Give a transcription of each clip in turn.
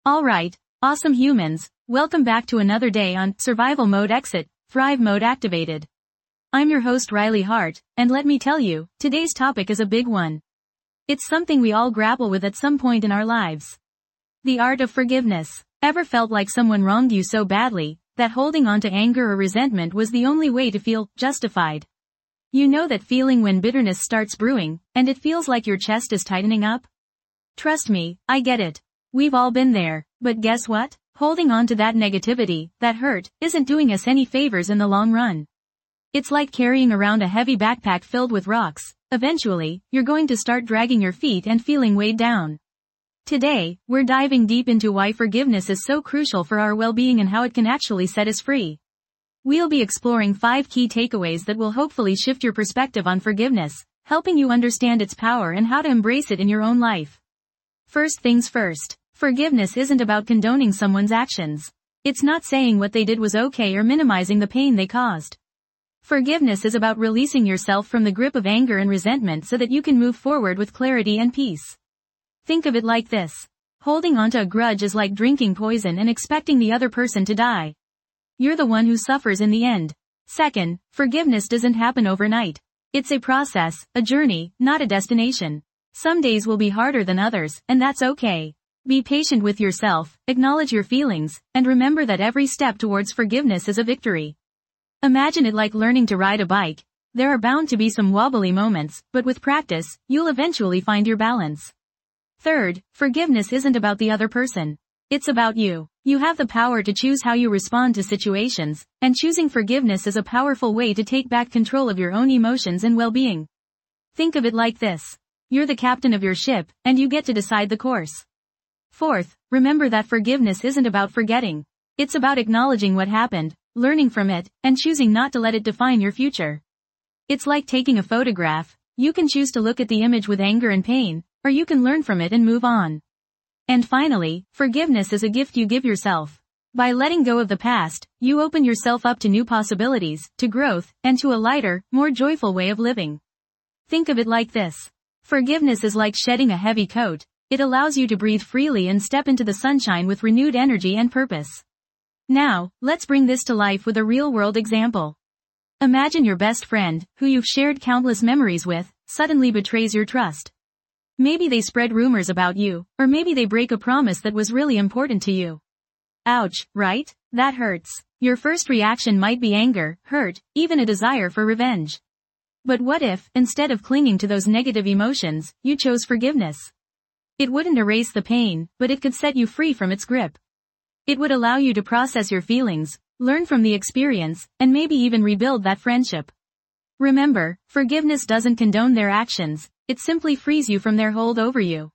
Alright, awesome humans, welcome back to another day on Survival Mode Exit, Thrive Mode Activated. I'm your host Riley Hart, and let me tell you, today's topic is a big one. It's something we all grapple with at some point in our lives. The art of forgiveness. Ever felt like someone wronged you so badly, that holding on to anger or resentment was the only way to feel justified? You know that feeling when bitterness starts brewing, and it feels like your chest is tightening up? Trust me, I get it. We've all been there, but guess what? Holding on to that negativity, that hurt, isn't doing us any favors in the long run. It's like carrying around a heavy backpack filled with rocks. Eventually, you're going to start dragging your feet and feeling weighed down. Today, we're diving deep into why forgiveness is so crucial for our well-being and how it can actually set us free. We'll be exploring 5 key takeaways that will hopefully shift your perspective on forgiveness, helping you understand its power and how to embrace it in your own life. First things first, forgiveness isn't about condoning someone's actions. It's not saying what they did was okay or minimizing the pain they caused. Forgiveness is about releasing yourself from the grip of anger and resentment so that you can move forward with clarity and peace. Think of it like this. Holding onto a grudge is like drinking poison and expecting the other person to die. You're the one who suffers in the end. Second, forgiveness doesn't happen overnight. It's a process, a journey, not a destination. Some days will be harder than others, and that's okay. Be patient with yourself, acknowledge your feelings, and remember that every step towards forgiveness is a victory. Imagine it like learning to ride a bike. There are bound to be some wobbly moments, but with practice, you'll eventually find your balance. Third, forgiveness isn't about the other person. It's about you. You have the power to choose how you respond to situations, and choosing forgiveness is a powerful way to take back control of your own emotions and well-being. Think of it like this. You're the captain of your ship, and you get to decide the course. Fourth, remember that forgiveness isn't about forgetting. It's about acknowledging what happened, learning from it, and choosing not to let it define your future. It's like taking a photograph. You can choose to look at the image with anger and pain, or you can learn from it and move on. And finally, forgiveness is a gift you give yourself. By letting go of the past, you open yourself up to new possibilities, to growth, and to a lighter, more joyful way of living. Think of it like this. Forgiveness is like shedding a heavy coat. It allows you to breathe freely and step into the sunshine with renewed energy and purpose. Now, let's bring this to life with a real-world example. Imagine your best friend, who you've shared countless memories with, suddenly betrays your trust. Maybe they spread rumors about you, or maybe they break a promise that was really important to you. Ouch, right? That hurts. Your first reaction might be anger, hurt, even a desire for revenge. But what if, instead of clinging to those negative emotions, you chose forgiveness? It wouldn't erase the pain, but it could set you free from its grip. It would allow you to process your feelings, learn from the experience, and maybe even rebuild that friendship. Remember, forgiveness doesn't condone their actions, it simply frees you from their hold over you.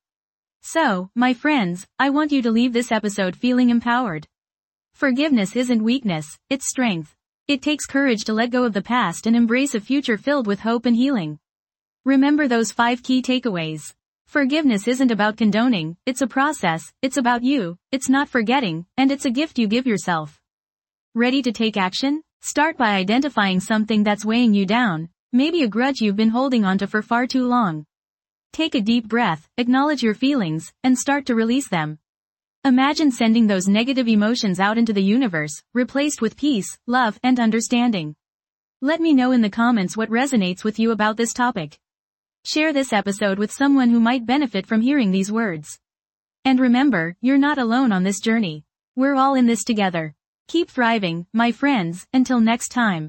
So, my friends, I want you to leave this episode feeling empowered. Forgiveness isn't weakness, it's strength. It takes courage to let go of the past and embrace a future filled with hope and healing. Remember those 5 key takeaways. Forgiveness isn't about condoning, it's a process, it's about you, it's not forgetting, and it's a gift you give yourself. Ready to take action? Start by identifying something that's weighing you down, maybe a grudge you've been holding onto for far too long. Take a deep breath, acknowledge your feelings, and start to release them. Imagine sending those negative emotions out into the universe, replaced with peace, love, and understanding. Let me know in the comments what resonates with you about this topic. Share this episode with someone who might benefit from hearing these words. And remember, you're not alone on this journey. We're all in this together. Keep thriving, my friends, until next time.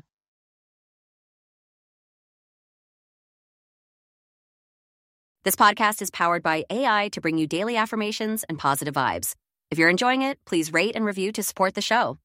This podcast is powered by AI to bring you daily affirmations and positive vibes. If you're enjoying it, please rate and review to support the show.